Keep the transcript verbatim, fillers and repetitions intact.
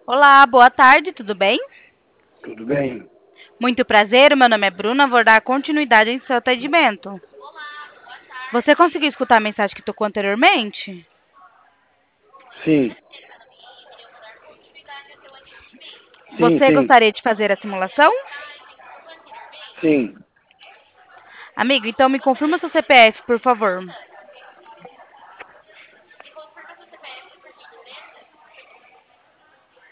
Olá, boa tarde, tudo bem? Tudo bem? Muito prazer, meu nome é Bruna, vou dar continuidade em seu atendimento. Você conseguiu escutar a mensagem que tocou anteriormente? Sim, sim, Você sim, gostaria de fazer a simulação? sim. Amigo, então me confirma seu C P F, por favor.